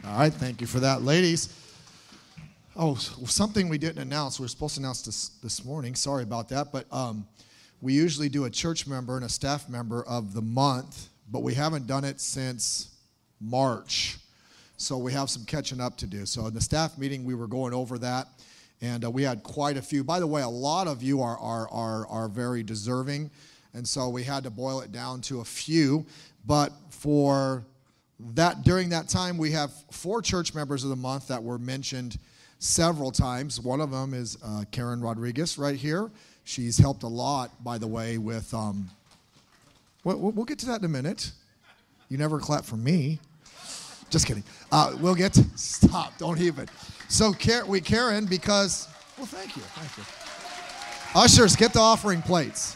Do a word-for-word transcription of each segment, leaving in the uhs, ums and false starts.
All right, thank you for that, ladies. Oh, something we didn't announce. We were supposed to announce this this morning. Sorry about that, but um, we usually do a church member and a staff member of the month, but we haven't done it since March. So we have some catching up to do. So in the staff meeting, we were going over that, and uh, we had quite a few. By the way, a lot of you are are are are very deserving, and so we had to boil it down to a few. But for that, during that time, we have four church members of the month that were mentioned several times. One of them is uh, Karen Rodriguez right here. She's helped a lot, by the way, with. Um, we'll, we'll get to that in a minute. You never clap for me. Just kidding. Uh, we'll get to, stop, don't even. So we, Karen, because, well, thank you, thank you. Ushers, get the offering plates.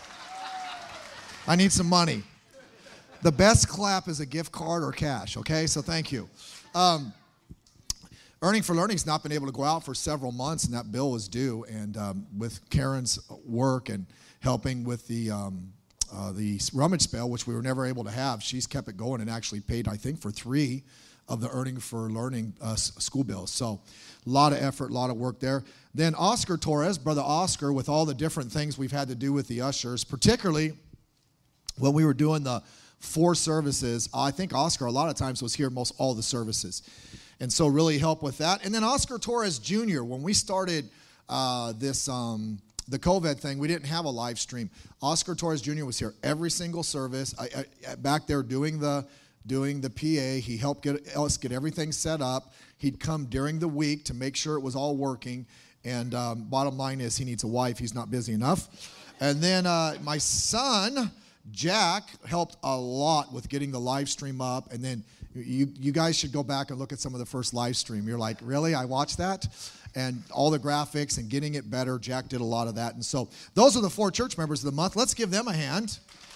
I need some money. The best clap is a gift card or cash, okay? So thank you. Um, Earning for Learning's not been able to go out for several months, and that bill was due. And um, with Karen's work and helping with the um, uh, the rummage sale, which we were never able to have, she's kept it going and actually paid, I think, for three of the Earning for Learning uh, school bills. So a lot of effort, a lot of work there. Then Oscar Torres, Brother Oscar, with all the different things we've had to do with the ushers, particularly when we were doing the four services. I think Oscar a lot of times was here most all the services. And so really help with that. And then Oscar Torres Junior, when we started uh, this um, the COVID thing, we didn't have a live stream. Oscar Torres Junior was here every single service. I, I, back there doing the doing the P A. He helped get us get everything set up. He'd come during the week to make sure it was all working. And um, bottom line is he needs a wife. He's not busy enough. And then uh, my son, Jack, helped a lot with getting the live stream up. And then you you guys should go back and look at some of the first live stream. You're like, really? I watched that? And all the graphics and getting it better. Jack did a lot of that. And so those are the four church members of the month. Let's give them a hand.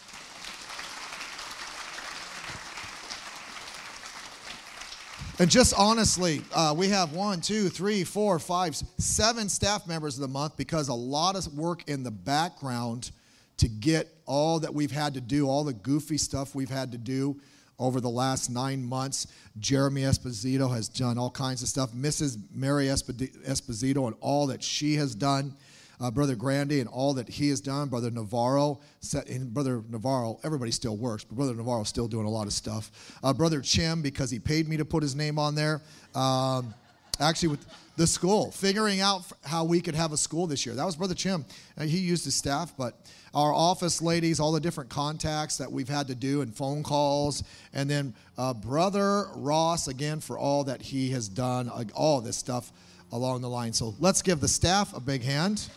And just honestly, uh, we have one, two, three, four, five, seven staff members of the month because a lot of work in the background to get all that we've had to do, all the goofy stuff we've had to do over the last nine months. Jeremy Esposito has done all kinds of stuff. Missus Mary Esposito and all that she has done. Uh, Brother Grandy and all that he has done. Brother Navarro, and Brother Navarro, everybody still works, but Brother Navarro is still doing a lot of stuff. Uh, Brother Chim, because he paid me to put his name on there. Um, actually, with the school, figuring out how we could have a school this year. That was Brother Chim. Uh, he used his staff, but our office ladies, all the different contacts that we've had to do and phone calls. And then uh, Brother Ross, again, for all that he has done, uh, all this stuff along the line. So let's give the staff a big hand.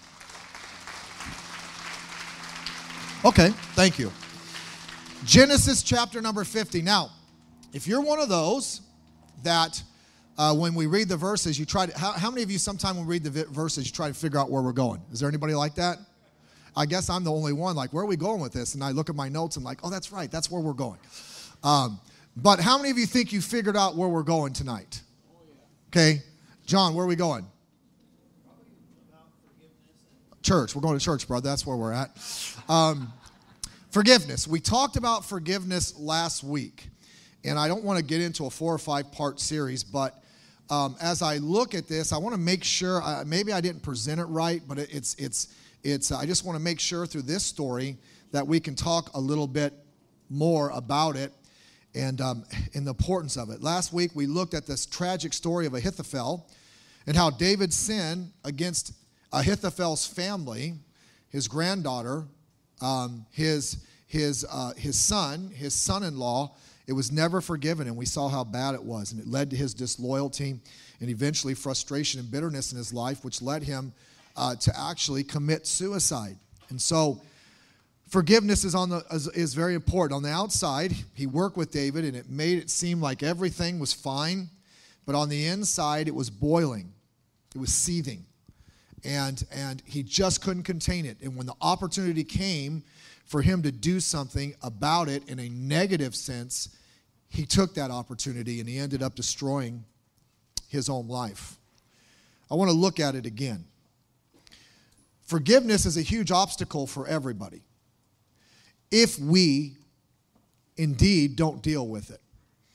Okay, thank you. Genesis chapter number fifty. Now, if you're one of those that uh, when we read the verses, you try to, how, how many of you sometime when we read the verses, you try to figure out where we're going? Is there anybody like that? I guess I'm the only one, like, where are we going with this? And I look at my notes and like, oh, that's right, that's where we're going. Um, but how many of you think you figured out where we're going tonight? Okay, John, where are we going? Church. We're going to church, brother. That's where we're at. Um, forgiveness. We talked about forgiveness last week. And I don't want to get into a four or five part series, but um, as I look at this, I want to make sure, uh, maybe I didn't present it right, but it, it's, it's, it's, uh, I just want to make sure through this story that we can talk a little bit more about it and, um, and the importance of it. Last week, we looked at this tragic story of Ahithophel and how David sinned against Ahithophel's family, his granddaughter, um, his his uh, his son, his son-in-law. It was never forgiven, and we saw how bad it was, and it led to his disloyalty and eventually frustration and bitterness in his life, which led him uh, to actually commit suicide. And so, forgiveness is on the is, is very important. On the outside, he worked with David, and it made it seem like everything was fine, but on the inside, it was boiling, it was seething. And and he just couldn't contain it. And when the opportunity came for him to do something about it in a negative sense, he took that opportunity and he ended up destroying his own life. I want to look at it again. Forgiveness is a huge obstacle for everybody if we indeed don't deal with it.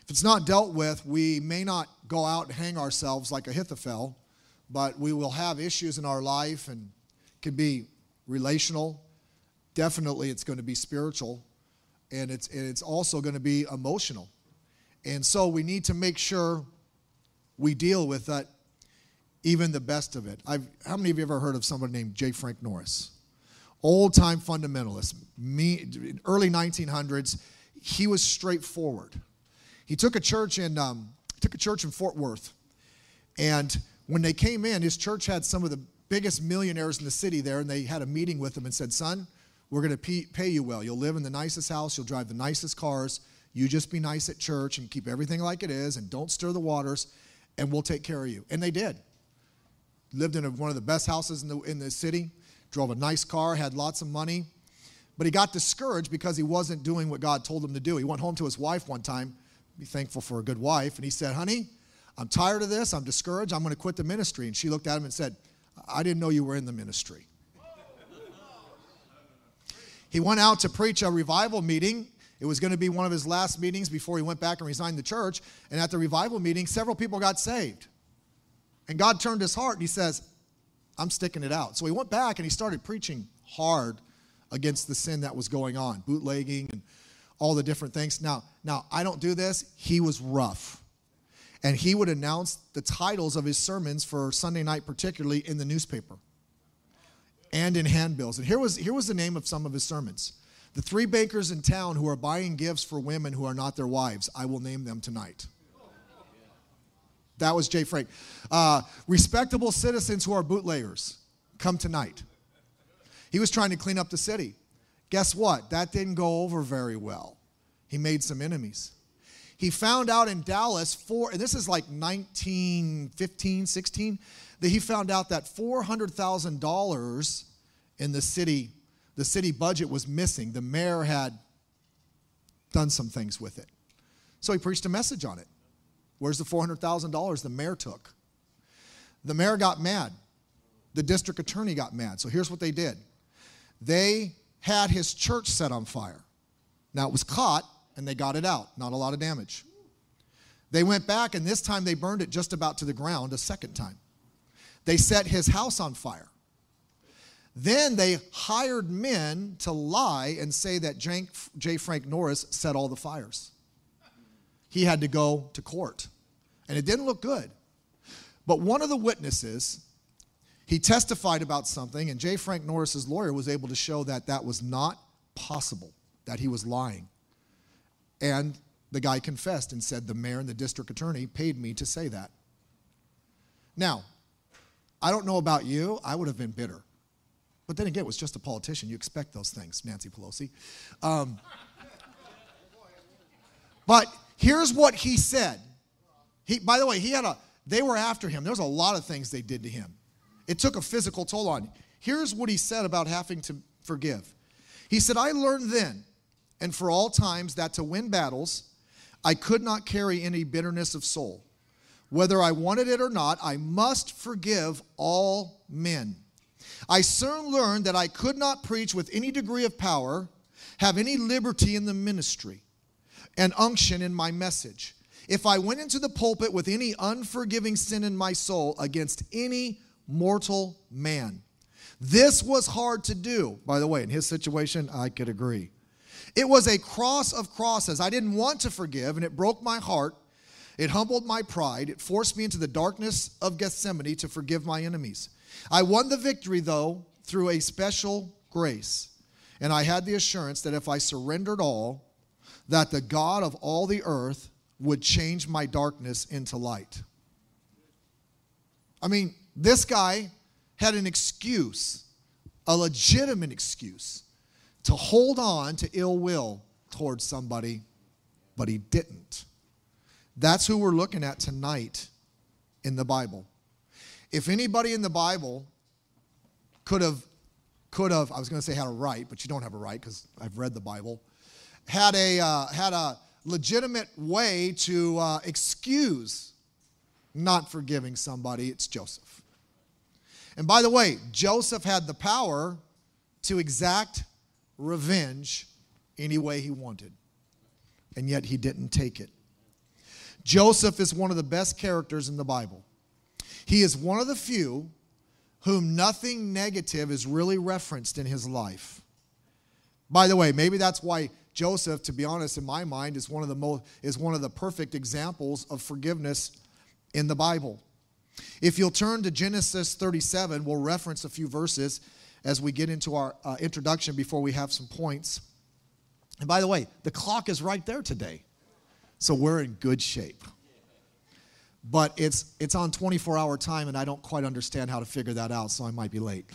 If it's not dealt with, we may not go out and hang ourselves like Ahithophel, but we will have issues in our life, and it could be relational. Definitely it's going to be spiritual, and it's, and it's also going to be emotional. And so we need to make sure we deal with that, even the best of it. I've, how many of you ever heard of somebody named J. Frank Norris? Old-time fundamentalist, me, early nineteen hundreds. He was straightforward. He took a church in um, took a church in Fort Worth, and when they came in, his church had some of the biggest millionaires in the city there, and they had a meeting with him and said, "Son, we're going to pay you well. You'll live in the nicest house. You'll drive the nicest cars. You just be nice at church and keep everything like it is, and don't stir the waters, and we'll take care of you." And they did. Lived in a, one of the best houses in the in the city. Drove a nice car, had lots of money, but he got discouraged because he wasn't doing what God told him to do. He went home to his wife one time, be thankful for a good wife, and he said, "Honey, I'm tired of this. I'm discouraged. I'm going to quit the ministry." And she looked at him and said, "I didn't know you were in the ministry." He went out to preach a revival meeting. It was going to be one of his last meetings before he went back and resigned the church. And at the revival meeting, several people got saved. And God turned his heart, and he says, "I'm sticking it out." So he went back and he started preaching hard against the sin that was going on, bootlegging and all the different things. Now, now I don't do this. He was rough. And he would announce the titles of his sermons for Sunday night, particularly in the newspaper and in handbills. And here was, here was the name of some of his sermons. "The three bakers in town who are buying gifts for women who are not their wives, I will name them tonight." That was J. Frank. Uh, "respectable citizens who are bootleggers, come tonight." He was trying to clean up the city. Guess what? That didn't go over very well. He made some enemies. He found out in Dallas, four, and this is like nineteen fifteen, sixteen, that he found out that four hundred thousand dollars in the city, the city budget was missing. The mayor had done some things with it. So he preached a message on it. Where's the four hundred thousand dollars the mayor took? The mayor got mad. The district attorney got mad. So here's what they did. They had his church set on fire. Now, it was caught, and they got it out. Not a lot of damage. They went back, and this time they burned it just about to the ground a second time. They set his house on fire. Then they hired men to lie and say that J. Frank Norris set all the fires. He had to go to court. And it didn't look good. But one of the witnesses, he testified about something, and J. Frank Norris's lawyer was able to show that that was not possible, that he was lying. And the guy confessed and said, "The mayor and the district attorney paid me to say that." Now, I don't know about you. I would have been bitter. But then again, it was just a politician. You expect those things, Nancy Pelosi. Um, but here's what he said. He, by the way, he had a, they were after him. There was a lot of things they did to him. It took a physical toll on him. Here's what he said about having to forgive. He said, "I learned then, and for all times, that to win battles, I could not carry any bitterness of soul. Whether I wanted it or not, I must forgive all men. I soon learned that I could not preach with any degree of power, have any liberty in the ministry, and unction in my message, if I went into the pulpit with any unforgiving sin in my soul against any mortal man. This was hard to do." By the way, in his situation, I could agree. "It was a cross of crosses. I didn't want to forgive, and it broke my heart. It humbled my pride. It forced me into the darkness of Gethsemane to forgive my enemies. I won the victory, though, through a special grace. And I had the assurance that if I surrendered all, that the God of all the earth would change my darkness into light." I mean, this guy had an excuse, a legitimate excuse, to hold on to ill will towards somebody, but he didn't. That's who we're looking at tonight in the Bible. If anybody in the Bible could have, could have, I was going to say had a right, but you don't have a right because I've read the Bible, had a, uh, had a legitimate way to uh, excuse not forgiving somebody, it's Joseph. And by the way, Joseph had the power to exact revenge any way he wanted. And yet he didn't take it. Joseph is one of the best characters in the Bible. He is one of the few whom nothing negative is really referenced in his life. By the way, maybe that's why Joseph, to be honest, in my mind, is one of the most is one of the perfect examples of forgiveness in the Bible. If you'll turn to Genesis thirty-seven, we'll reference a few verses as we get into our uh, introduction before we have some points. And by the way, the clock is right there today, so we're in good shape. But it's it's on twenty-four hour time, and I don't quite understand how to figure that out, so I might be late.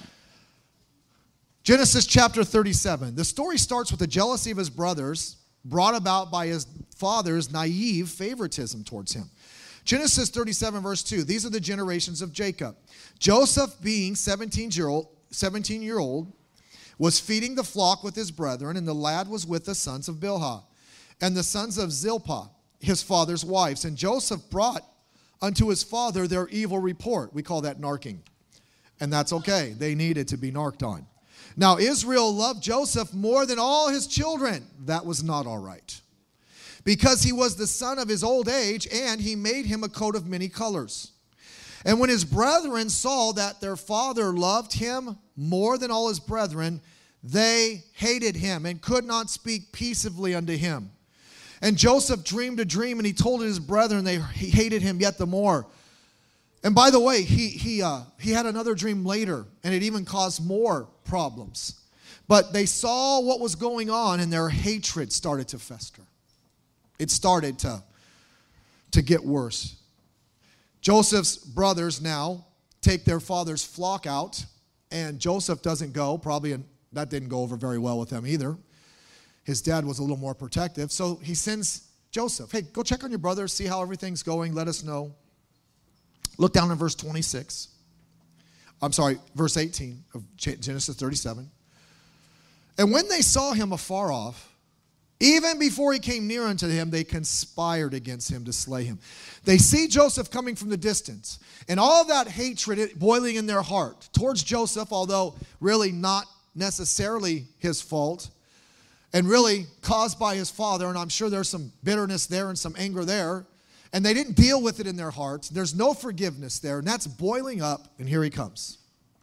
Genesis chapter thirty-seven. The story starts with the jealousy of his brothers brought about by his father's naive favoritism towards him. Genesis thirty-seven, verse two. These are the generations of Jacob. Joseph, being seventeen-year-old, was feeding the flock with his brethren, and the lad was with the sons of Bilhah, and the sons of Zilpah, his father's wives. And Joseph brought unto his father their evil report. We call that narking. And that's okay. They needed to be narked on. Now Israel loved Joseph more than all his children. That was not all right, because he was the son of his old age, and he made him a coat of many colors. And when his brethren saw that their father loved him more than all his brethren, they hated him and could not speak peaceably unto him. And Joseph dreamed a dream, and he told it his brethren. They he hated him yet the more. And by the way, he he uh, he had another dream later, and it even caused more problems. But they saw what was going on, and their hatred started to fester. It started to, to get worse. Joseph's brothers now take their father's flock out, and Joseph doesn't go. Probably that didn't go over very well with them either. His dad was a little more protective, so he sends Joseph, hey, go check on your brothers, see how everything's going, let us know. Look down in verse twenty-six. I'm sorry, verse eighteen of Genesis thirty-seven. And when they saw him afar off, even before he came near unto him, they conspired against him to slay him. They see Joseph coming from the distance, and all that hatred boiling in their heart towards Joseph, although really not necessarily his fault, and really caused by his father, and I'm sure there's some bitterness there and some anger there, and they didn't deal with it in their hearts. There's no forgiveness there, and that's boiling up, and here he comes.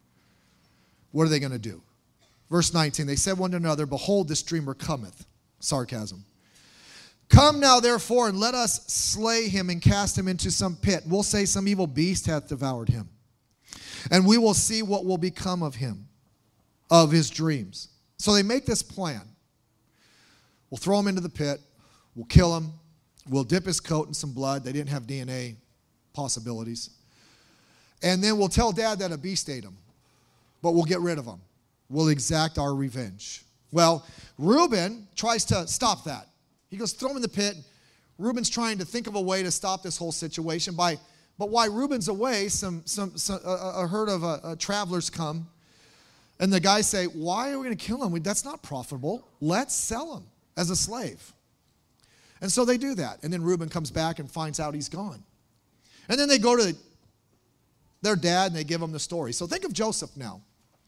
What are they going to do? Verse nineteen, they said one to another, behold, this dreamer cometh. Sarcasm. Come now, therefore, and let us slay him and cast him into some pit. We'll say some evil beast hath devoured him. And we will see what will become of him, of his dreams. So they make this plan. We'll throw him into the pit. We'll kill him. We'll dip his coat in some blood. They didn't have D N A possibilities. And then we'll tell Dad that a beast ate him. But we'll get rid of him. We'll exact our revenge. Well, Reuben tries to stop that. He goes, throw him in the pit. Reuben's trying to think of a way to stop this whole situation. By, but while Reuben's away, some, some, some a, a herd of uh, uh, travelers come. And the guys say, why are we going to kill him? We, that's not profitable. Let's sell him as a slave. And so they do that. And then Reuben comes back and finds out he's gone. And then they go to their dad and they give him the story. So think of Joseph now.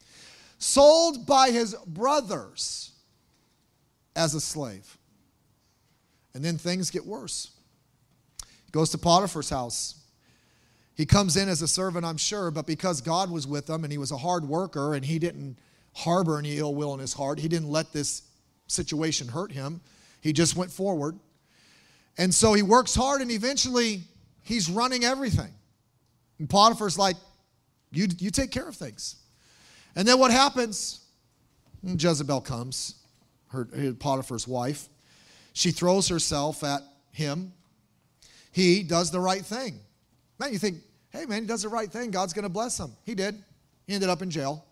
Sold by his brothers as a slave. And then things get worse. He goes to Potiphar's house. He comes in as a servant, I'm sure, but because God was with him and he was a hard worker and he didn't harbor any ill will in his heart, he didn't let this situation hurt him. He just went forward. And so he works hard, and eventually he's running everything. And Potiphar's like, you, you take care of things. And then what happens? Jezebel comes, her, her Potiphar's wife. She throws herself at him. He does the right thing. Man, you think, hey, man, he does the right thing. God's going to bless him. He did. He ended up in jail.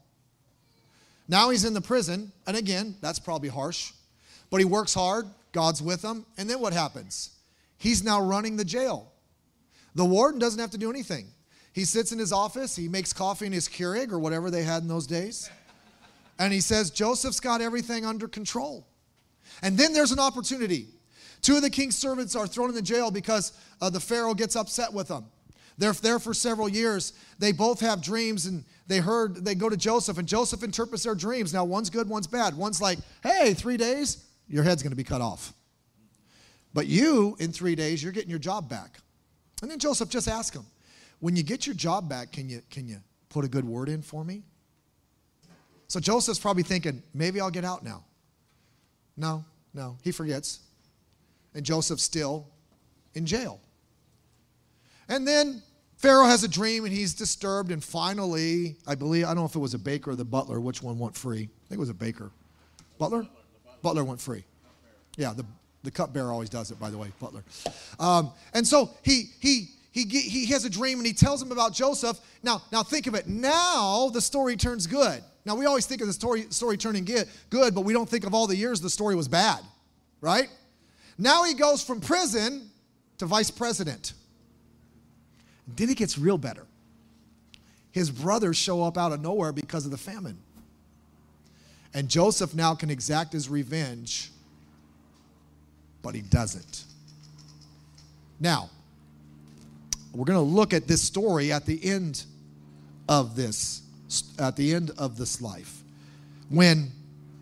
Now he's in the prison. And again, that's probably harsh. But he works hard. God's with him. And then what happens? He's now running the jail. The warden doesn't have to do anything. He sits in his office. He makes coffee in his Keurig or whatever they had in those days. And he says, Joseph's got everything under control. And then there's an opportunity. Two of the king's servants are thrown in the jail because uh, the Pharaoh gets upset with them. They're there for several years. They both have dreams, and they heard, they go to Joseph, and Joseph interprets their dreams. Now, one's good, one's bad. One's like, hey, three days, your head's going to be cut off. But you, in three days, you're getting your job back. And then Joseph just asked him, when you get your job back, can you, can you put a good word in for me? So Joseph's probably thinking, maybe I'll get out now. No, no, he forgets. And Joseph's still in jail. And then Pharaoh has a dream and he's disturbed, and finally, I believe, I don't know if it was a baker or the butler, which one went free. I think it was a baker. Butler? Butler went free. Yeah, the, the cupbearer always does it, by the way, butler. Um, and so he he he he has a dream and he tells him about Joseph. Now, now think of it. Now the story turns good. Now we always think of the story story turning good, but we don't think of all the years the story was bad, right? Now he goes from prison to vice president. Then it gets real better. His brothers show up out of nowhere because of the famine. And Joseph now can exact his revenge, but he doesn't. Now, we're going to look at this story at the end of this, at the end of this life. When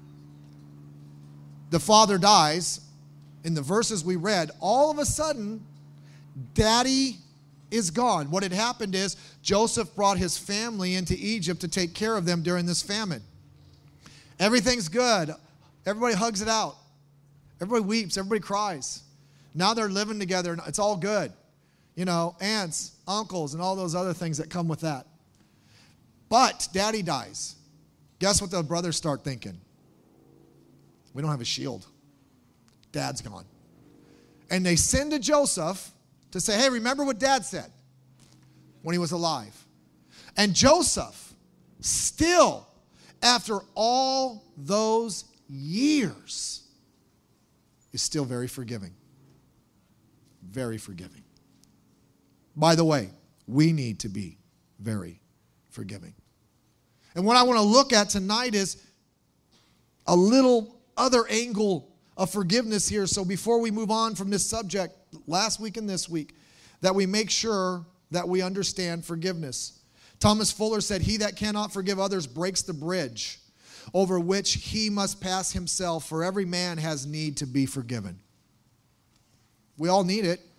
the father dies, in the verses we read, all of a sudden, daddy is gone. What had happened is Joseph brought his family into Egypt to take care of them during this famine. Everything's good. Everybody hugs it out. Everybody weeps. Everybody cries. Now they're living together and it's all good. You know, aunts, uncles, and all those other things that come with that. But daddy dies. Guess what the brothers start thinking? We don't have a shield. Dad's gone. And they send to Joseph to say, hey, remember what dad said when he was alive. And Joseph, still, after all those years, is still very forgiving. Very forgiving. By the way, we need to be very forgiving. And what I want to look at tonight is a little other angle of forgiveness here. So before we move on from this subject, last week and this week, that we make sure that we understand forgiveness. Thomas Fuller said, he that cannot forgive others breaks the bridge over which he must pass himself, for every man has need to be forgiven. We all need it,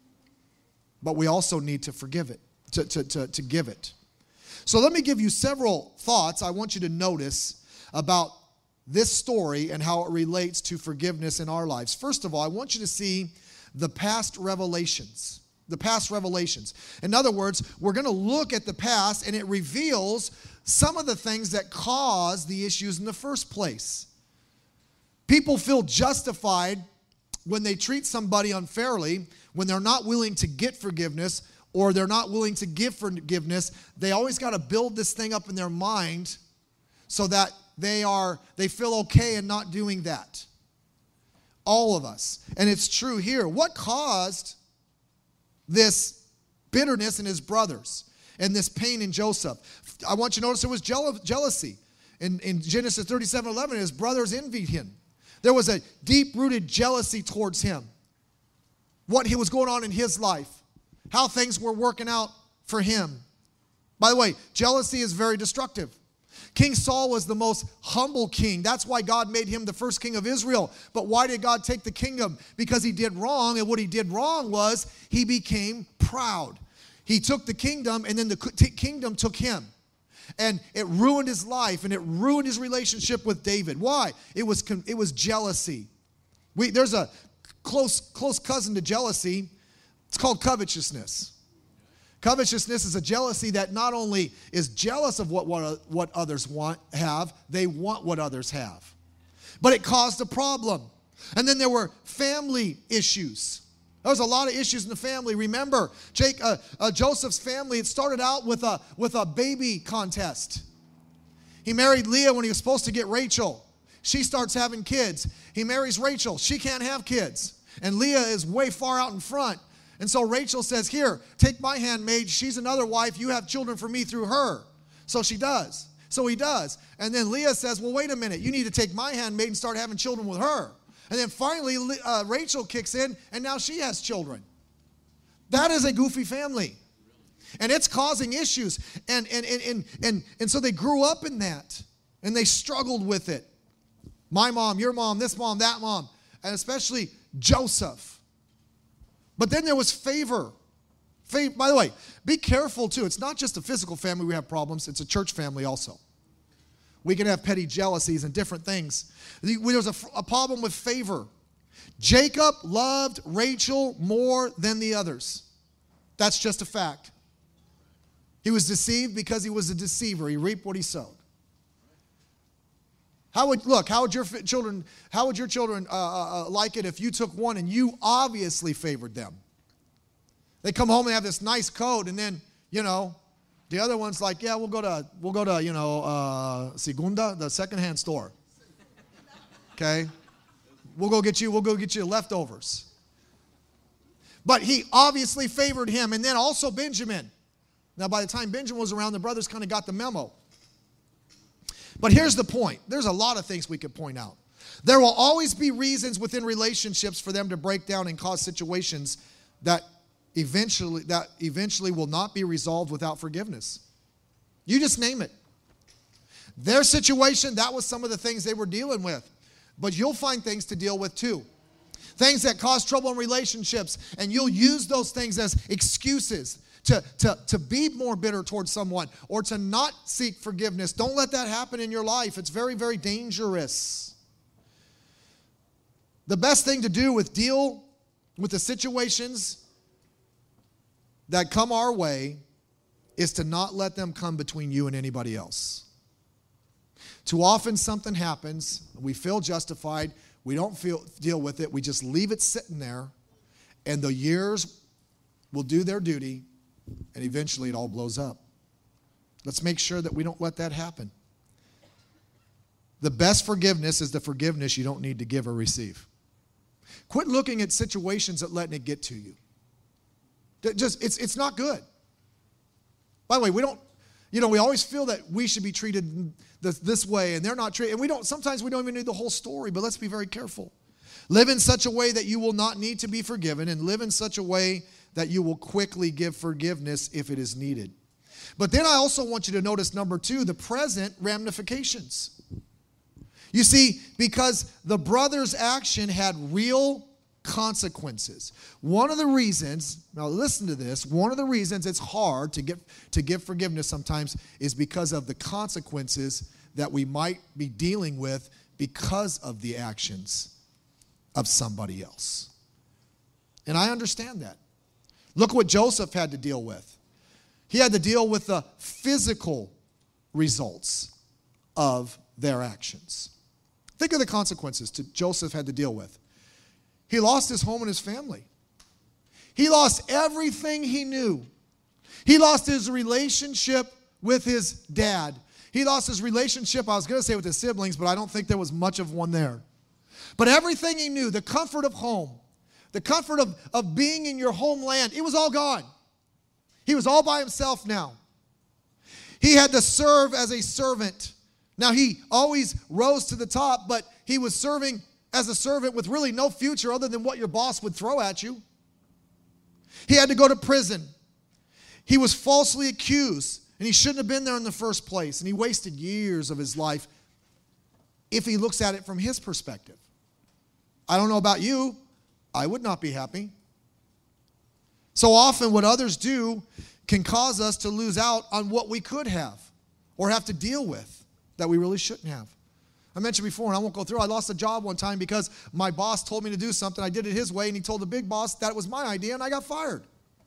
but we also need to forgive it, to, to, to, to give it. So let me give you several thoughts I want you to notice about this story and how it relates to forgiveness in our lives. First of all, I want you to see the past revelations. The past revelations. In other words, we're going to look at the past and it reveals some of the things that caused the issues in the first place. People feel justified when they treat somebody unfairly, when they're not willing to get forgiveness or they're not willing to give forgiveness. They always got to build this thing up in their mind so that they are they feel okay in not doing that. All of us. And it's true here. What caused this bitterness in his brothers and this pain in Joseph? I want you to notice it was jealousy. In, in Genesis thirty-seven eleven, his brothers envied him. There was a deep-rooted jealousy towards him. What was going on in his life. How things were working out for him. By the way, jealousy is very destructive. King Saul was the most humble king. That's why God made him the first king of Israel. But why did God take the kingdom? Because he did wrong, and what he did wrong was he became proud. He took the kingdom, and then the kingdom took him. And it ruined his life, and it ruined his relationship with David. Why? It was, it was jealousy. We, there's a close, close cousin to jealousy. It's called covetousness. Covetousness is a jealousy that not only is jealous of what, what, what others want, have, they want what others have. But it caused a problem. And then there were family issues. There was a lot of issues in the family. Remember, Jake, uh, uh, Joseph's family, it started out with a, with a baby contest. He married Leah when he was supposed to get Rachel. She starts having kids. He marries Rachel. She can't have kids. And Leah is way far out in front. And so Rachel says, here, take my handmaid. She's another wife. You have children for me through her. So she does. So he does. And then Leah says, well, wait a minute. You need to take my handmaid and start having children with her. And then finally, uh, Rachel kicks in, and now she has children. That is a goofy family. And it's causing issues. And, and, and, and, and, and so they grew up in that. And they struggled with it. My mom, your mom, this mom, that mom. And especially Joseph. But then there was favor. Fa- By the way, be careful too. It's not just a physical family we have problems. It's a church family also. We can have petty jealousies and different things. There was a, a problem with favor. Jacob loved Rachel more than the others. That's just a fact. He was deceived because he was a deceiver. He reaped what he sowed. How would look? How would your children? How would your children uh, uh, like it if you took one and you obviously favored them? They come home and have this nice coat, and then you know, the other one's like, yeah, we'll go to we'll go to you know uh, Segunda, the secondhand store. Okay, we'll go get you. We'll go get you leftovers. But he obviously favored him, and then also Benjamin. Now, by the time Benjamin was around, the brothers kind of got the memo. But here's the point. There's a lot of things we could point out. There will always be reasons within relationships for them to break down and cause situations that eventually that eventually will not be resolved without forgiveness. You just name it. Their situation, that was some of the things they were dealing with. But you'll find things to deal with too. Things that cause trouble in relationships, and you'll use those things as excuses to, to, to be more bitter towards someone or to not seek forgiveness. Don't let that happen in your life. It's very, very dangerous. The best thing to do with deal with the situations that come our way is to not let them come between you and anybody else. Too often something happens, we feel justified, we don't feel deal with it, we just leave it sitting there, and the years will do their duty, and eventually it all blows up. Let's make sure that we don't let that happen. The best forgiveness is the forgiveness you don't need to give or receive. Quit looking at situations and letting it get to you. Just, it's, it's not good. By the way, we don't, you know, we always feel that we should be treated this, this way, and they're not treated, and we don't, sometimes we don't even need the whole story, but let's be very careful. Live in such a way that you will not need to be forgiven, and live in such a way that you will quickly give forgiveness if it is needed. But then I also want you to notice, number two, the present ramifications. You see, because the brother's action had real consequences. One of the reasons, now listen to this, one of the reasons it's hard to get to give forgiveness sometimes is because of the consequences that we might be dealing with because of the actions of somebody else. And I understand that. Look what Joseph had to deal with. He had to deal with the physical results of their actions. Think of the consequences to Joseph had to deal with. He lost his home and his family. He lost everything he knew. He lost his relationship with his dad. He lost his relationship, I was going to say with his siblings, but I don't think there was much of one there. But everything he knew, the comfort of home, the comfort of, of being in your homeland, it was all gone. He was all by himself now. He had to serve as a servant. Now, he always rose to the top, but he was serving as a servant with really no future other than what your boss would throw at you. He had to go to prison. He was falsely accused, and he shouldn't have been there in the first place, and he wasted years of his life if he looks at it from his perspective. I don't know about you. I would not be happy. So often what others do can cause us to lose out on what we could have or have to deal with that we really shouldn't have. I mentioned before, and I won't go through, I lost a job one time because my boss told me to do something. I did it his way, and he told the big boss that it was my idea, and I got fired.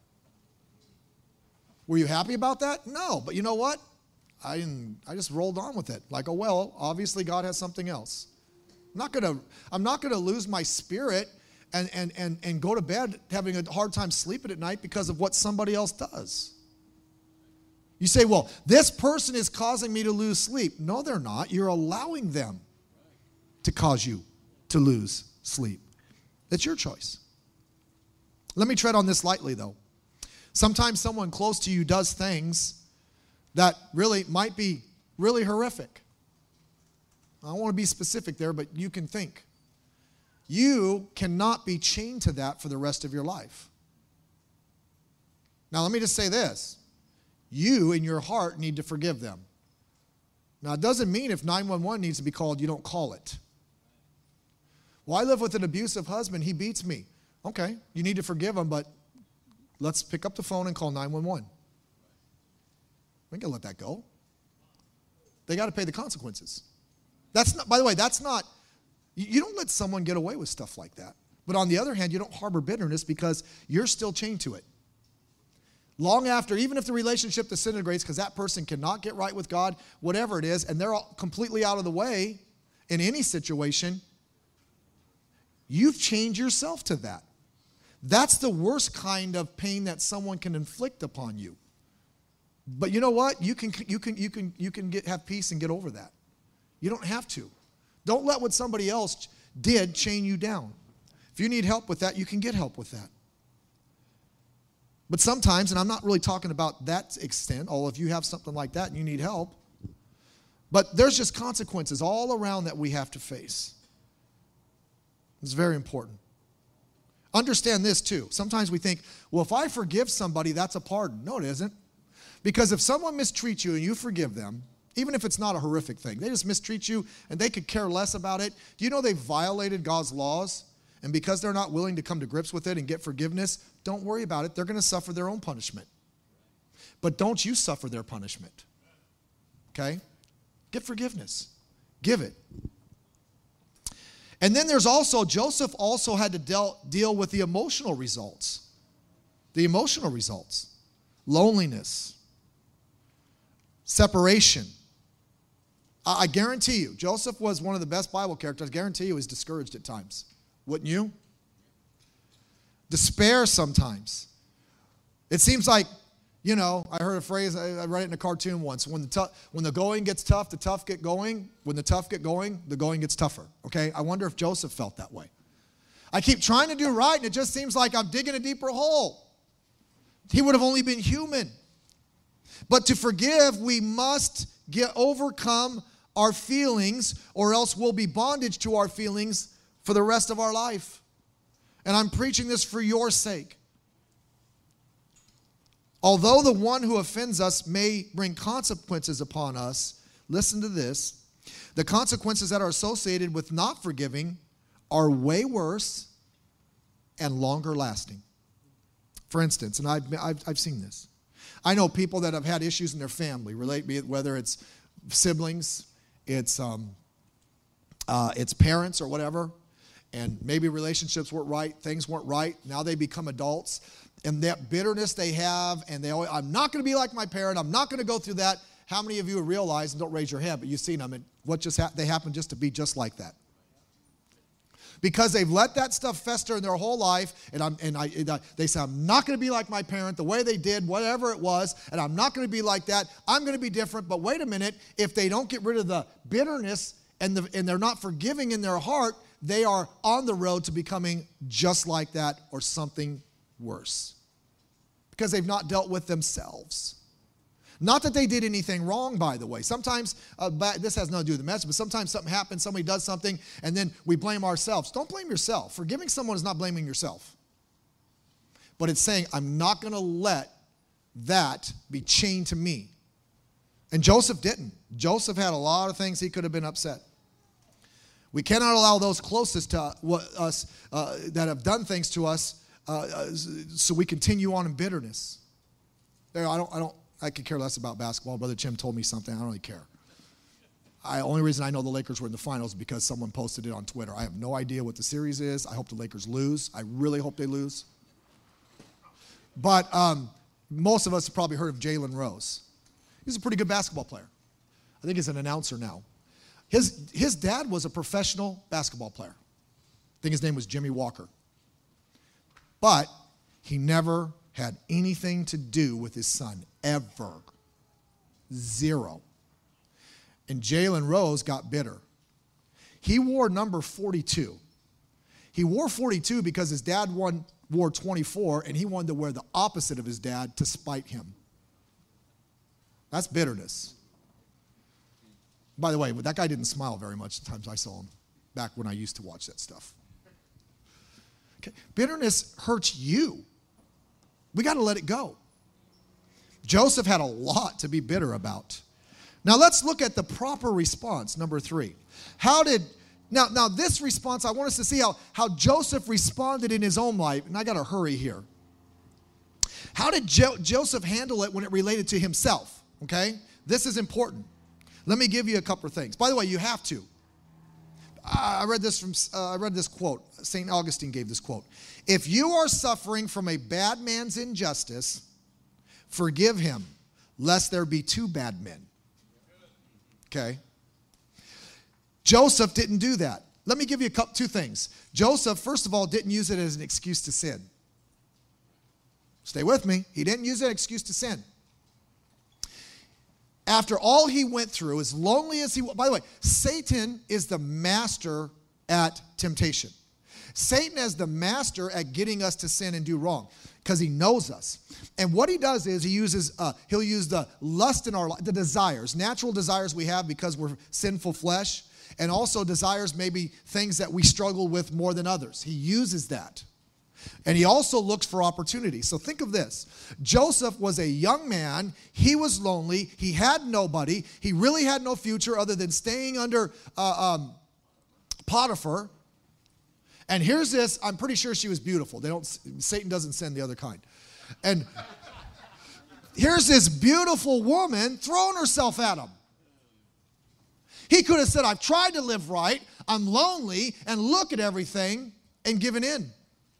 Were you happy about that? No, but you know what? I didn't, I just rolled on with it. Like, oh, well, obviously God has something else. I'm not gonna, I'm not gonna lose my spirit and, and, and, and go to bed having a hard time sleeping at night because of what somebody else does. You say, well, this person is causing me to lose sleep. No, they're not. You're allowing them to cause you to lose sleep. It's your choice. Let me tread on this lightly, though. Sometimes someone close to you does things that really might be really horrific. I don't want to be specific there, but you can think. You cannot be chained to that for the rest of your life. Now, let me just say this. You, in your heart, need to forgive them. Now, it doesn't mean if nine one one needs to be called, you don't call it. Well, I live with an abusive husband. He beats me. Okay, you need to forgive them, but let's pick up the phone and call nine one one. We ain't gonna let that go. They got to pay the consequences. That's not, by the way, that's not, you, you don't let someone get away with stuff like that. But on the other hand, you don't harbor bitterness because you're still chained to it. Long after, even if the relationship disintegrates because that person cannot get right with God, whatever it is, and they're all completely out of the way in any situation, you've chained yourself to that. That's the worst kind of pain that someone can inflict upon you. But you know what? You can you can you can you can get have peace and get over that. You don't have to. Don't let what somebody else did chain you down. If you need help with that, you can get help with that. But sometimes, and I'm not really talking about that extent, although if you have something like that and you need help, but there's just consequences all around that we have to face. It's very important. Understand this too. Sometimes we think, well, if I forgive somebody, that's a pardon. No, it isn't. Because if someone mistreats you and you forgive them, even if it's not a horrific thing, they just mistreat you and they could care less about it. Do you know they violated God's laws? And because they're not willing to come to grips with it and get forgiveness, don't worry about it. They're going to suffer their own punishment. But don't you suffer their punishment. Okay? Get forgiveness. Give it. And then there's also, Joseph also had to deal, deal with the emotional results. The emotional results. Loneliness. Separation. I, I guarantee you, Joseph was one of the best Bible characters. I guarantee you he was discouraged at times. Wouldn't you? Despair sometimes. It seems like, you know, I heard a phrase, I, I read it in a cartoon once. When the, tu- when the going gets tough, the tough get going. When the tough get going, the going gets tougher. Okay? I wonder if Joseph felt that way. I keep trying to do right, and it just seems like I'm digging a deeper hole. He would have only been human. But to forgive, we must get overcome our feelings, or else we'll be bondage to our feelings for the rest of our life. And I'm preaching this for your sake. Although the one who offends us may bring consequences upon us, listen to this, the consequences that are associated with not forgiving are way worse and longer lasting. For instance, and I've, I've, I've seen this. I know people that have had issues in their family, relate whether it's siblings, it's um, uh, it's parents or whatever, and maybe relationships weren't right, things weren't right. Now they become adults, and that bitterness they have, and they always, I'm not going to be like my parent. I'm not going to go through that. How many of you realize, and don't raise your hand, but you've seen them, and what just ha- they happen just to be just like that. Because they've let that stuff fester in their whole life, and, I'm, and I, and I, they say, I'm not going to be like my parent, the way they did, whatever it was, and I'm not going to be like that. I'm going to be different. But wait a minute, if they don't get rid of the bitterness and, the, and they're not forgiving in their heart, they are on the road to becoming just like that or something worse. Because they've not dealt with themselves. Not that they did anything wrong, by the way. Sometimes, uh, this has nothing to do with the message, but sometimes something happens, somebody does something, and then we blame ourselves. Don't blame yourself. Forgiving someone is not blaming yourself. But it's saying, I'm not going to let that be chained to me. And Joseph didn't. Joseph had a lot of things he could have been upset. We cannot allow those closest to us uh, that have done things to us uh, uh, so we continue on in bitterness. There, I don't, I don't, I could care less about basketball. Brother Jim told me something. I don't really care. The only reason I know the Lakers were in the finals is because someone posted it on Twitter. I have no idea what the series is. I hope the Lakers lose. I really hope they lose. But um, most of us have probably heard of Jalen Rose. He's a pretty good basketball player. I think he's an announcer now. His, his dad was a professional basketball player. I think his name was Jimmy Walker. But he never had anything to do with his son, ever. Zero. And Jalen Rose got bitter. He wore number forty-two. He wore forty-two because his dad won, wore twenty-four, and he wanted to wear the opposite of his dad to spite him. That's bitterness. By the way, that guy didn't smile very much the times I saw him back when I used to watch that stuff. Okay. Bitterness hurts you. We got to let it go. Joseph had a lot to be bitter about. Now let's look at the proper response, number three. How did Now, now this response, I want us to see how, how Joseph responded in his own life. And I got to hurry here. How did jo- Joseph handle it when it related to himself? Okay? This is important. Let me give you a couple of things. By the way, you have to. I read this from uh, I read this quote. Saint Augustine gave this quote. If you are suffering from a bad man's injustice, forgive him, lest there be two bad men. Okay. Joseph didn't do that. Let me give you a couple, two things. Joseph, first of all, didn't use it as an excuse to sin. Stay with me. He didn't use it as an excuse to sin. After all he went through, as lonely as he was, by the way, Satan is the master at temptation. Satan is the master at getting us to sin and do wrong because he knows us. And what he does is he uses, uh, he'll use the lust in our life, the desires, natural desires we have because we're sinful flesh, and also desires maybe things that we struggle with more than others. He uses that. And he also looks for opportunities. So think of this. Joseph was a young man. He was lonely. He had nobody. He really had no future other than staying under uh, um, Potiphar. And here's this. I'm pretty sure she was beautiful. They don't. Satan doesn't send the other kind. And here's this beautiful woman throwing herself at him. He could have said, I've tried to live right. I'm lonely. And look at everything and given in.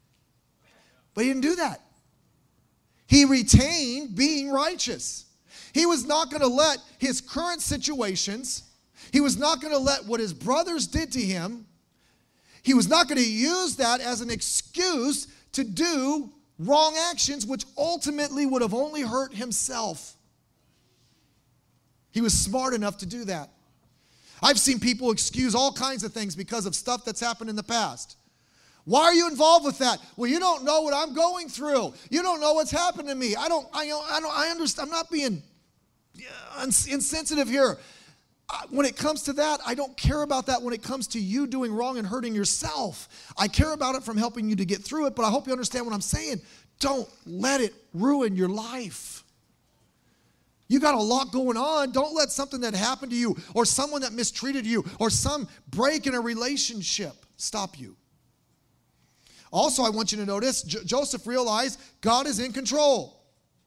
But he didn't do that. He retained being righteous. He was not going to let his current situations, he was not going to let what his brothers did to him, he was not going to use that as an excuse to do wrong actions, which ultimately would have only hurt himself. He was smart enough to do that. I've seen people excuse all kinds of things because of stuff that's happened in the past. Why are you involved with that? Well, you don't know what I'm going through. You don't know what's happened to me. I don't, I don't, I don't, I understand. I'm not being insensitive here. When it comes to that, I don't care about that when it comes to you doing wrong and hurting yourself. I care about it from helping you to get through it, but I hope you understand what I'm saying. Don't let it ruin your life. You got a lot going on. Don't let something that happened to you or someone that mistreated you or some break in a relationship stop you. Also, I want you to notice, J- Joseph realized God is in control.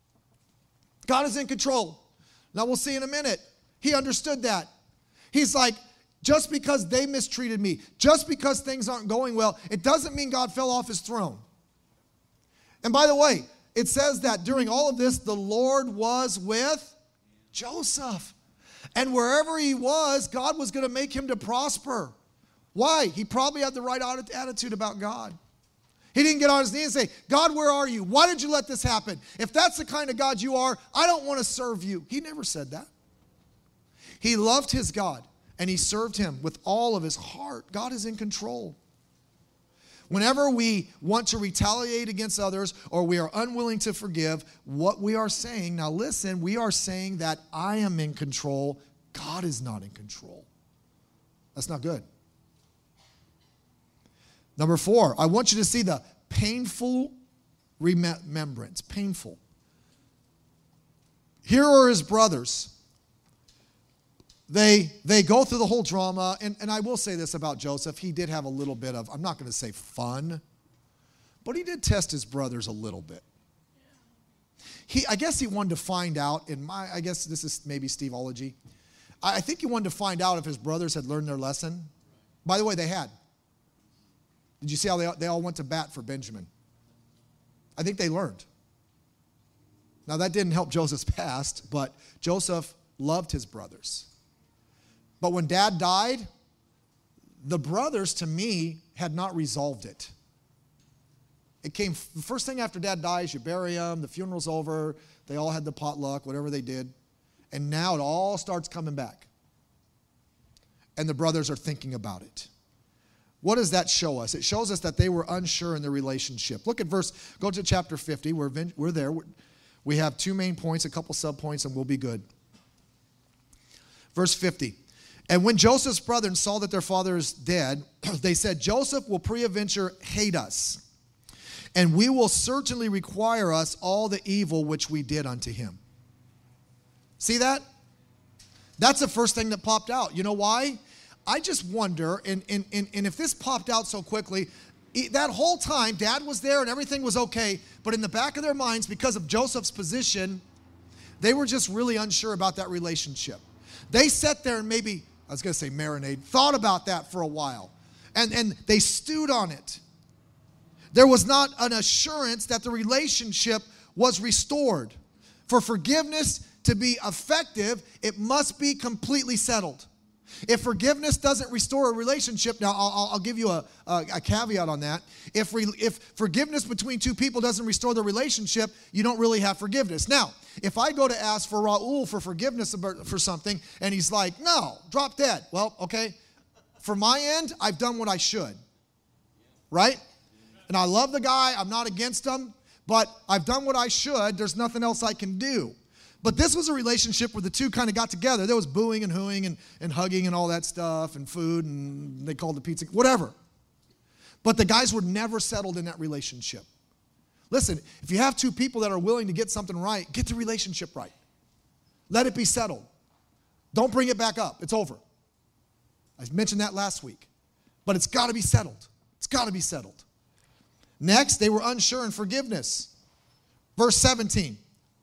God is in control. Now, we'll see in a minute. He understood that. He's like, just because they mistreated me, just because things aren't going well, it doesn't mean God fell off his throne. And by the way, it says that during all of this, the Lord was with Joseph. And wherever he was, God was going to make him to prosper. Why? He probably had the right attitude about God. He didn't get on his knees and say, God, where are you? Why did you let this happen? If that's the kind of God you are, I don't want to serve you. He never said that. He loved his God, and he served him with all of his heart. God is in control. Whenever we want to retaliate against others or we are unwilling to forgive, what we are saying, now listen, we are saying that I am in control. God is not in control. That's not good. Number four, I want you to see the painful remembrance. Painful. Here are his brothers. They, they go through the whole drama, and, and I will say this about Joseph. He did have a little bit of, I'm not going to say fun, but he did test his brothers a little bit. He, I guess he wanted to find out, in my, I guess this is maybe Steveology. I, I think he wanted to find out if his brothers had learned their lesson. By the way, they had. Did you see how they, they all went to bat for Benjamin? I think they learned. Now, that didn't help Joseph's past, but Joseph loved his brothers. But when dad died, the brothers, to me, had not resolved it. It came, the first thing after dad dies, you bury him, the funeral's over, they all had the potluck, whatever they did, and now it all starts coming back. And the brothers are thinking about it. What does that show us? It shows us that they were unsure in their relationship. Look at verse, go to chapter fifty. We're, we're there. We have two main points, a couple subpoints, and we'll be good. Verse fifty. And when Joseph's brethren saw that their father is dead, they said, Joseph will peradventure hate us, and we will certainly require us all the evil which we did unto him. See that? That's the first thing that popped out. You know why? I just wonder, and, and, and, and if this popped out so quickly, that whole time, Dad was there and everything was okay, but in the back of their minds, because of Joseph's position, they were just really unsure about that relationship. They sat there and maybe, I was going to say marinade, thought about that for a while, and, and they stewed on it. There was not an assurance that the relationship was restored. For forgiveness to be effective, it must be completely settled. If forgiveness doesn't restore a relationship, now I'll, I'll give you a, a, a caveat on that. If, re, if forgiveness between two people doesn't restore the relationship, you don't really have forgiveness. Now, if I go to ask for Raul for forgiveness for something, and he's like, no, drop dead. Well, okay, for my end, I've done what I should, right? And I love the guy. I'm not against him, but I've done what I should. There's nothing else I can do. But this was a relationship where the two kind of got together. There was booing and hooing and, and hugging and all that stuff and food, and they called the pizza, whatever. But the guys were never settled in that relationship. Listen, if you have two people that are willing to get something right, get the relationship right. Let it be settled. Don't bring it back up. It's over. I mentioned that last week. But it's got to be settled. It's got to be settled. Next, they were unsure in forgiveness. Verse seventeen.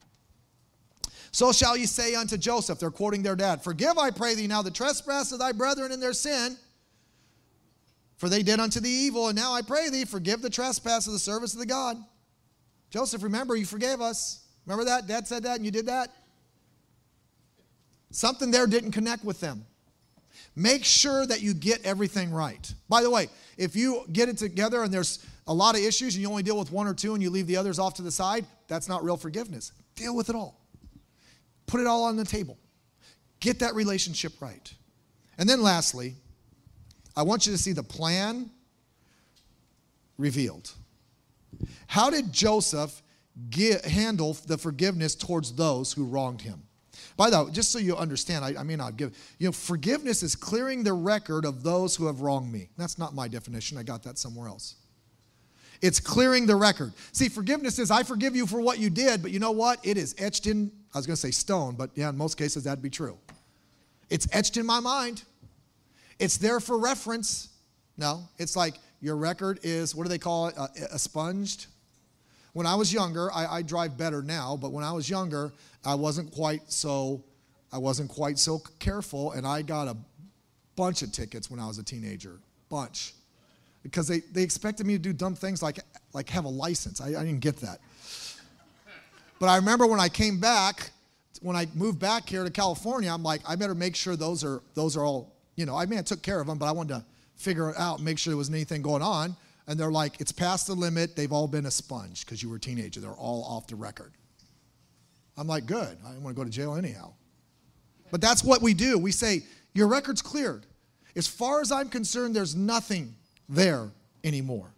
So shall ye say unto Joseph, they're quoting their dad, forgive, I pray thee, now the trespass of thy brethren in their sin, for they did unto thee evil, and now I pray thee, forgive the trespass of the service of the God. Joseph, remember, you forgave us. Remember that? Dad said that and you did that? Something there didn't connect with them. Make sure that you get everything right. By the way, if you get it together and there's a lot of issues and you only deal with one or two and you leave the others off to the side, that's not real forgiveness. Deal with it all. Put it all on the table. Get that relationship right. And then lastly, I want you to see the plan revealed. How did Joseph get, handle the forgiveness towards those who wronged him? By the way, just so you understand, I, I may not give, you know, forgiveness is clearing the record of those who have wronged me. That's not my definition. I got that somewhere else. It's clearing the record. See, forgiveness is, I forgive you for what you did, but you know what? It is etched in, I was going to say stone, but yeah, in most cases that'd be true. It's etched in my mind. It's there for reference. No, it's like your record is, what do they call it, uh, expunged? When I was younger, I, I drive better now, but when I was younger, I wasn't quite so, I wasn't quite so careful, and I got a bunch of tickets when I was a teenager, bunch. Because they, they expected me to do dumb things like, like have a license. I, I didn't get that. But I remember when I came back, when I moved back here to California, I'm like, I better make sure those are those are all, you know, I mean, I took care of them, but I wanted to figure it out, make sure there wasn't anything going on. And they're like, it's past the limit. They've all been expunged because you were a teenager. They're all off the record. I'm like, good. I didn't want to go to jail anyhow. But that's what we do. We say, your record's cleared. As far as I'm concerned, there's nothing there anymore.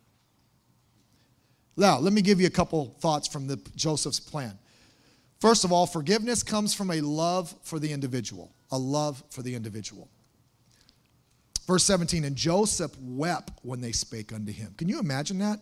Now, let me give you a couple thoughts from the Joseph's plan. First of all, forgiveness comes from a love for the individual, a love for the individual. Verse seventeen, and Joseph wept when they spake unto him. Can you imagine that?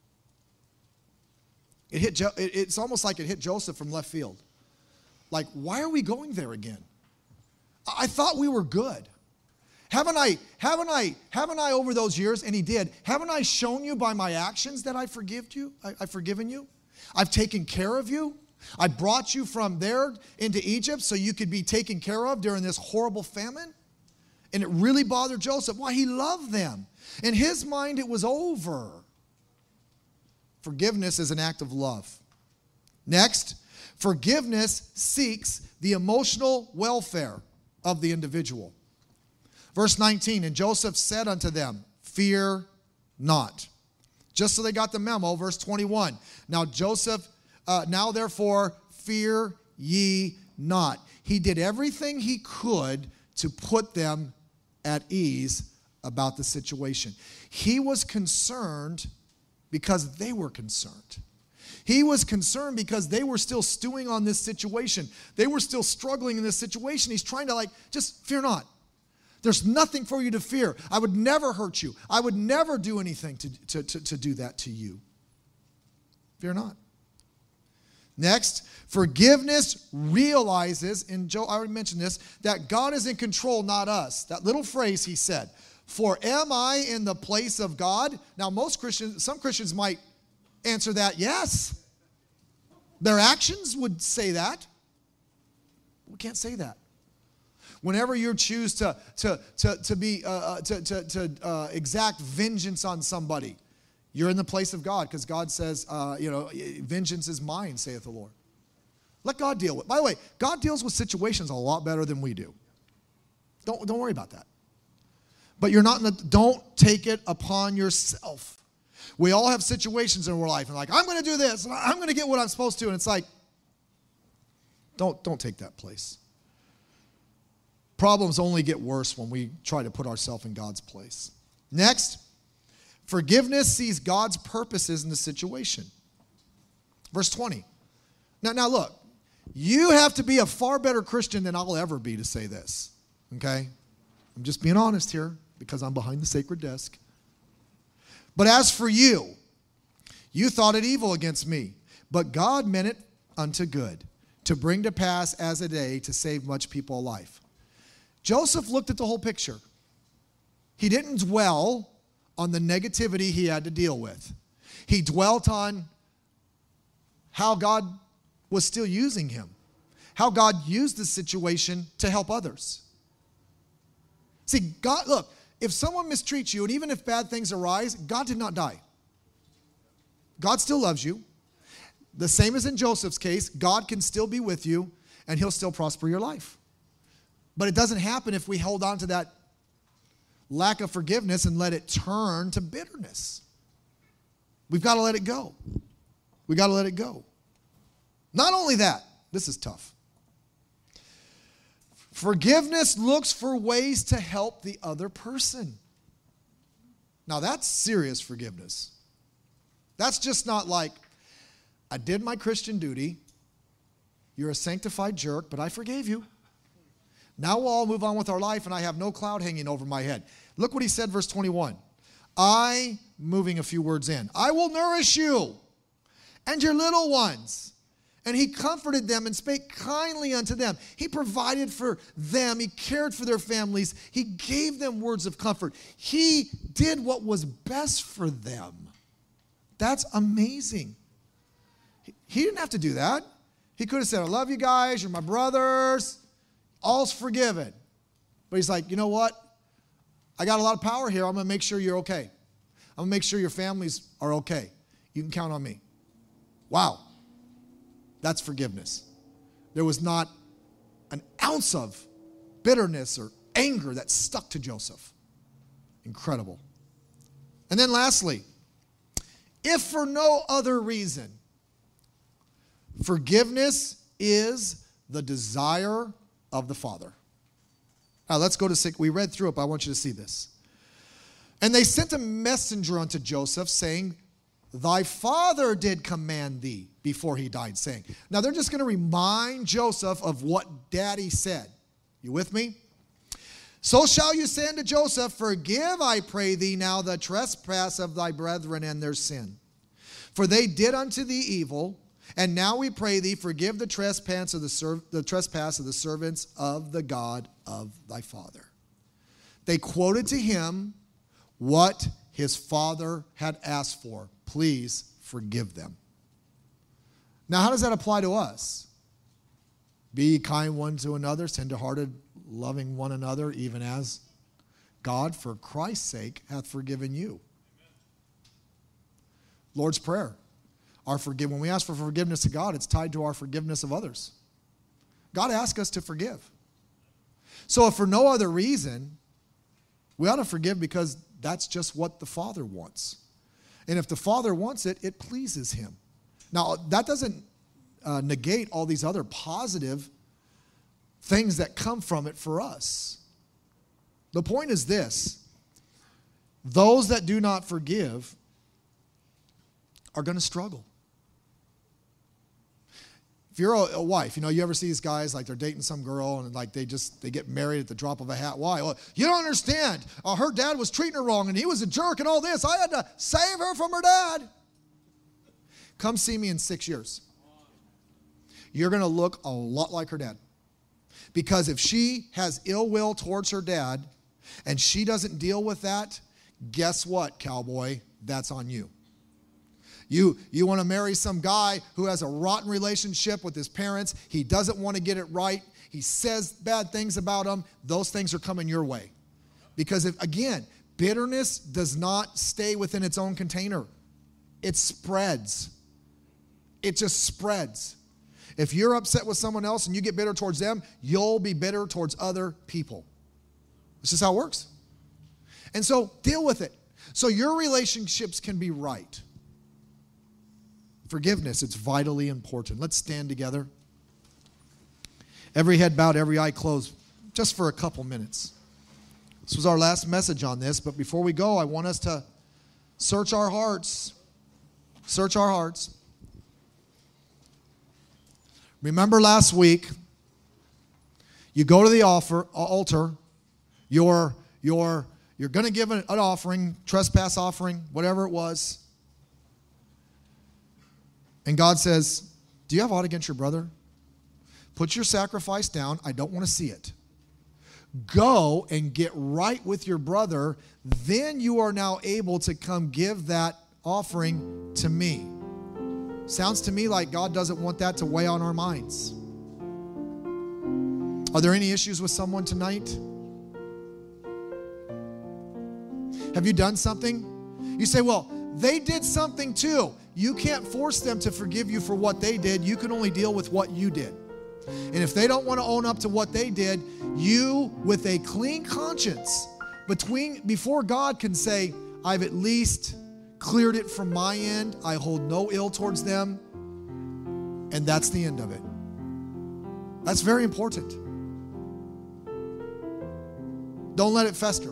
It hit. Jo- it's almost like it hit Joseph from left field. Like, why are we going there again? I thought we were good. Haven't I, haven't I, haven't I over those years, and he did, haven't I shown you by my actions that I forgive you? I, I've forgiven you? I've taken care of you? I brought you from there into Egypt so you could be taken care of during this horrible famine? And it really bothered Joseph. Why? He loved them. In his mind, it was over. Forgiveness is an act of love. Next, forgiveness seeks the emotional welfare of the individual. Verse nineteen, and Joseph said unto them, fear not. Just so they got the memo, verse twenty-one. Now Joseph, uh, now therefore fear ye not. He did everything he could to put them at ease about the situation. He was concerned because they were concerned. He was concerned because they were still stewing on this situation. They were still struggling in this situation. He's trying to like, just fear not. There's nothing for you to fear. I would never hurt you. I would never do anything to, to, to, to do that to you. Fear not. Next, forgiveness realizes, and Joe, I already mentioned this, that God is in control, not us. That little phrase he said, for am I in the place of God? Now, most Christians, some Christians might answer that, yes. Their actions would say that. We can't say that. Whenever you choose to, to, to, to, be, uh, to, to, to uh, exact vengeance on somebody, you're in the place of God because God says, uh, you know, vengeance is mine, saith the Lord. Let God deal with it. By the way, God deals with situations a lot better than we do. Don't, don't worry about that. But you're not in the, don't take it upon yourself. We all have situations in our life and like, I'm going to do this, and I'm going to get what I'm supposed to, and it's like, don't, don't take that place. Problems only get worse when we try to put ourselves in God's place. Next, forgiveness sees God's purposes in the situation. Verse twenty. Now, now look, you have to be a far better Christian than I'll ever be to say this, okay? I'm just being honest here because I'm behind the sacred desk. But as for you, you thought it evil against me, but God meant it unto good, to bring to pass as a day to save much people alive. Joseph looked at the whole picture. He didn't dwell on the negativity he had to deal with. He dwelt on how God was still using him, how God used the situation to help others. See, God, look, if someone mistreats you, and even if bad things arise, God did not die. God still loves you. The same as in Joseph's case, God can still be with you, and he'll still prosper your life. But it doesn't happen if we hold on to that lack of forgiveness and let it turn to bitterness. We've got to let it go. We've got to let it go. Not only that, this is tough. Forgiveness looks for ways to help the other person. Now that's serious forgiveness. That's just not like, I did my Christian duty, you're a sanctified jerk, but I forgave you. Now we'll all move on with our life and I have no cloud hanging over my head. Look what he said, verse twenty-one. I, moving a few words in, I will nourish you and your little ones. And he comforted them and spake kindly unto them. He provided for them. He cared for their families. He gave them words of comfort. He did what was best for them. That's amazing. He didn't have to do that. He could have said, I love you guys. You're my brothers. All's forgiven. But he's like, you know what? I got a lot of power here. I'm going to make sure you're okay. I'm going to make sure your families are okay. You can count on me. Wow. That's forgiveness. There was not an ounce of bitterness or anger that stuck to Joseph. Incredible. And then lastly, if for no other reason, forgiveness is the desire of the Father. Now let's go to six. We read through it, but I want you to see this. And they sent a messenger unto Joseph, saying, thy father did command thee before he died, saying. Now they're just going to remind Joseph of what daddy said. You with me? So shall you say unto Joseph, forgive, I pray thee, now the trespass of thy brethren and their sin. For they did unto thee evil, and now we pray thee, forgive the trespass of the, serv- the trespass of the servants of the God of thy father. They quoted to him what his father had asked for. Please forgive them. Now, how does that apply to us? Be kind one to another, tender-hearted, loving one another, even as God, for Christ's sake, hath forgiven you. Lord's Prayer. Our forgive, when we ask for forgiveness to God, it's tied to our forgiveness of others. God asks us to forgive. So if for no other reason, we ought to forgive because that's just what the Father wants. And if the Father wants it, it pleases him. Now, that doesn't uh, negate all these other positive things that come from it for us. The point is this. Those that do not forgive are going to struggle. If you're a, a wife, you know, you ever see these guys, like they're dating some girl and like they just, they get married at the drop of a hat. Why? Well, you don't understand. Uh, her dad was treating her wrong and he was a jerk and all this. I had to save her from her dad. Come see me in six years. you're going to look a lot like her dad. Because if she has ill will towards her dad and she doesn't deal with that, guess what, cowboy? That's on you. You, you want to marry some guy who has a rotten relationship with his parents. He doesn't want to get it right. He says bad things about them. Those things are coming your way. Because, if again, bitterness does not stay within its own container. It spreads. It just spreads. If you're upset with someone else and you get bitter towards them, you'll be bitter towards other people. This is how it works. And so deal with it. So your relationships can be right. Forgiveness, it's vitally important. Let's stand together. Every head bowed, every eye closed, just for a couple minutes. This was our last message on this, but before we go, I want us to search our hearts. Search our hearts. Remember last week, you go to the offer, altar, you're, you're, you're going to give an, an offering, trespass offering, whatever it was. And God says, do you have aught against your brother? Put your sacrifice down. I don't want to see it. Go and get right with your brother. Then you are now able to come give that offering to me. Sounds to me like God doesn't want that to weigh on our minds. Are there any issues with someone tonight? Have you done something? You say, well, they did something too. You can't force them to forgive you for what they did. You can only deal with what you did. And if they don't want to own up to what they did, you, with a clean conscience, between before God can say, I've at least cleared it from my end. I hold no ill towards them. And that's the end of it. That's very important. Don't let it fester.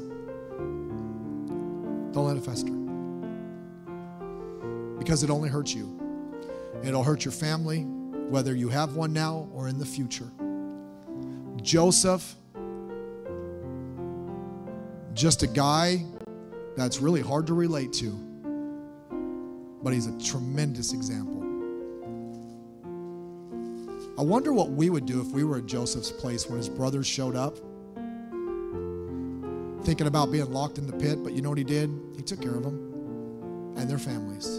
Don't let it fester. Because it only hurts you. It'll hurt your family, whether you have one now or in the future. Joseph, just a guy that's really hard to relate to, but he's a tremendous example. I wonder what we would do if we were at Joseph's place when his brothers showed up, thinking about being locked in the pit, but you know what he did? He took care of them and their families.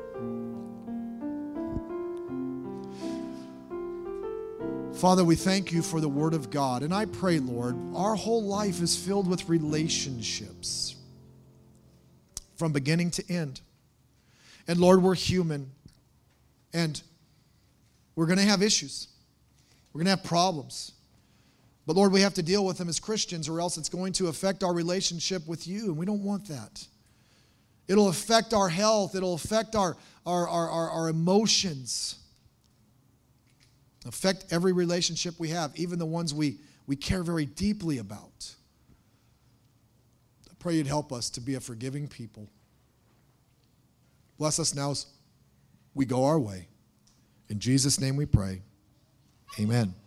Father, we thank you for the Word of God. And I pray, Lord, our whole life is filled with relationships from beginning to end. And Lord, we're human. And we're going to have issues. We're going to have problems. But Lord, we have to deal with them as Christians, or else it's going to affect our relationship with you. And we don't want that. It'll affect our health. It'll affect our, our, our, our, our emotions. Affect every relationship we have, even the ones we, we care very deeply about. I pray you'd help us to be a forgiving people. Bless us now as we go our way. In Jesus' name we pray. Amen.